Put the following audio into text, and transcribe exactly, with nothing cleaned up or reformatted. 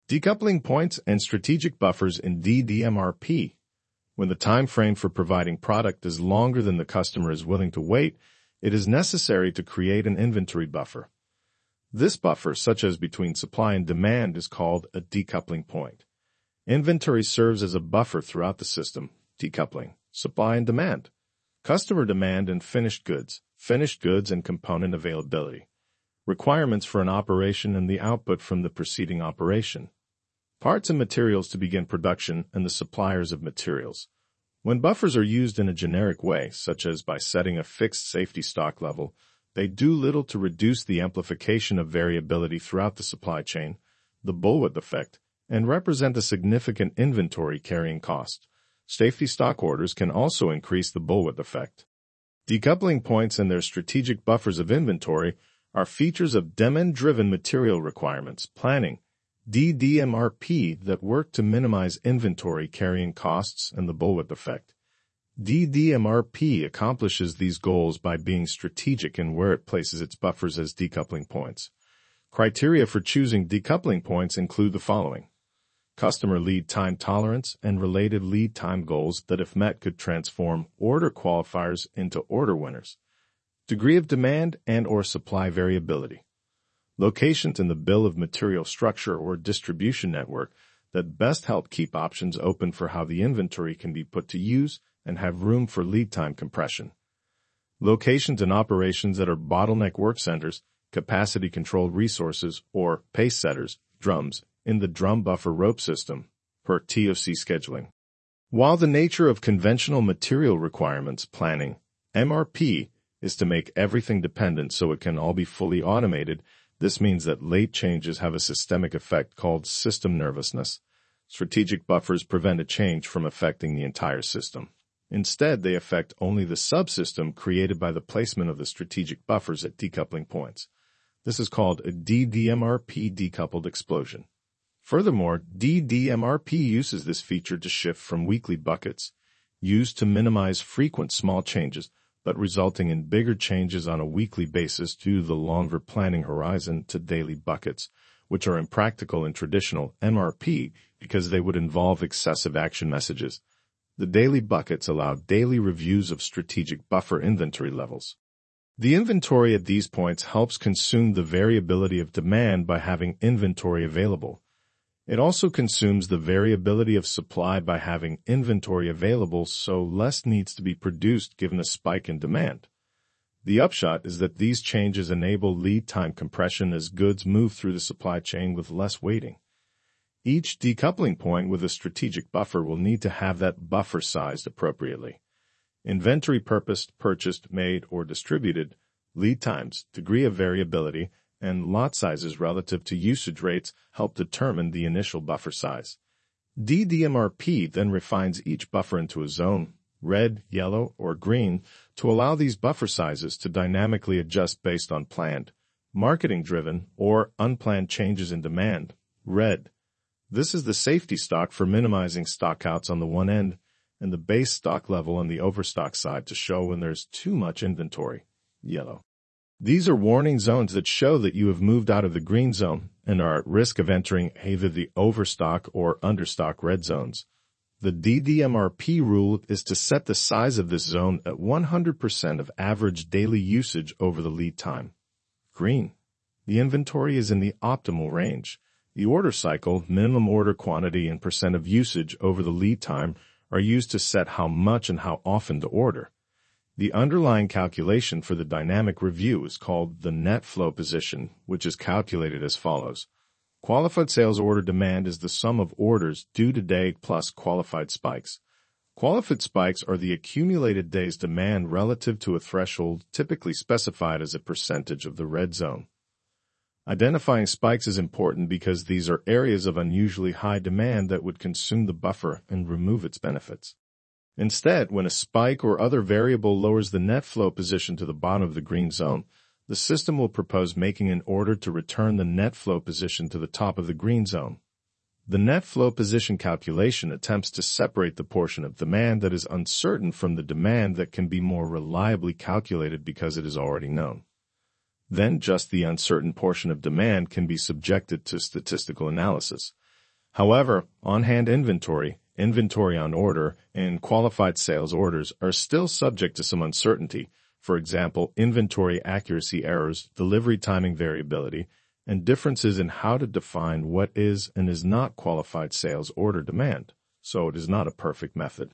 Decoupling points and strategic buffers in D D M R P. When the time frame for providing product is longer than the customer is willing to wait, it is necessary to create an inventory buffer. This buffer, such as between supply and demand, is called a decoupling point. Inventory serves as a buffer throughout the system, decoupling supply and demand, customer demand and finished goods, finished goods and component availability, requirements for an operation and the output from the preceding operation, parts and materials to begin production and the suppliers of materials. When buffers are used in a generic way, such as by setting a fixed safety stock level, they do little to reduce the amplification of variability throughout the supply chain, the bullwhip effect, and represent a significant inventory carrying cost. Safety stock orders can also increase the bullwhip effect. Decoupling points and their strategic buffers of inventory are features of demand-driven material requirements planning, D D M R P, that work to minimize inventory carrying costs and the bullwhip effect. D D M R P accomplishes these goals by being strategic in where it places its buffers as decoupling points. Criteria for choosing decoupling points include the following: customer lead time tolerance and related lead time goals that, if met, could transform order qualifiers into order winners, degree of demand and or supply variability, locations in the bill of material structure or distribution network that best help keep options open for how the inventory can be put to use and have room for lead time compression, locations and operations that are bottleneck work centers, capacity-controlled resources, or pace setters, drums, in the drum buffer rope system, per T O C scheduling. While the nature of conventional material requirements planning, M R P, is to make everything dependent so it can all be fully automated, this means that late changes have a systemic effect called system nervousness. Strategic buffers prevent a change from affecting the entire system. Instead, they affect only the subsystem created by the placement of the strategic buffers at decoupling points. This is called a D D M R P decoupled explosion. Furthermore, D D M R P uses this feature to shift from weekly buckets, used to minimize frequent small changes, but resulting in bigger changes on a weekly basis due to the longer planning horizon, to daily buckets, which are impractical in traditional M R P because they would involve excessive action messages. The daily buckets allow daily reviews of strategic buffer inventory levels. The inventory at these points helps consume the variability of demand by having inventory available. It also consumes the variability of supply by having inventory available, so less needs to be produced given a spike in demand. The upshot is that these changes enable lead time compression as goods move through the supply chain with less waiting. Each decoupling point with a strategic buffer will need to have that buffer sized appropriately. Inventory purposed, purchased, made, or distributed, lead times, degree of variability, and lot sizes relative to usage rates help determine the initial buffer size. D D M R P then refines each buffer into a zone, red, yellow, or green, to allow these buffer sizes to dynamically adjust based on planned, marketing-driven, or unplanned changes in demand, red. This is the safety stock for minimizing stockouts on the one end, and the base stock level on the overstock side to show when there's too much inventory, yellow. These are warning zones that show that you have moved out of the green zone and are at risk of entering either the overstock or understock red zones. The D D M R P rule is to set the size of this zone at one hundred percent of average daily usage over the lead time. Green. The inventory is in the optimal range. The order cycle, minimum order quantity, and percent of usage over the lead time are used to set how much and how often to order. The underlying calculation for the dynamic review is called the net flow position, which is calculated as follows. Qualified sales order demand is the sum of orders due today plus qualified spikes. Qualified spikes are the accumulated days demand relative to a threshold typically specified as a percentage of the red zone. Identifying spikes is important because these are areas of unusually high demand that would consume the buffer and remove its benefits. Instead, when a spike or other variable lowers the net flow position to the bottom of the green zone, the system will propose making an order to return the net flow position to the top of the green zone. The net flow position calculation attempts to separate the portion of demand that is uncertain from the demand that can be more reliably calculated because it is already known. Then just the uncertain portion of demand can be subjected to statistical analysis. However, on-hand inventory, inventory on order, and qualified sales orders are still subject to some uncertainty. For example, inventory accuracy errors, delivery timing variability, and differences in how to define what is and is not qualified sales order demand. So it is not a perfect method.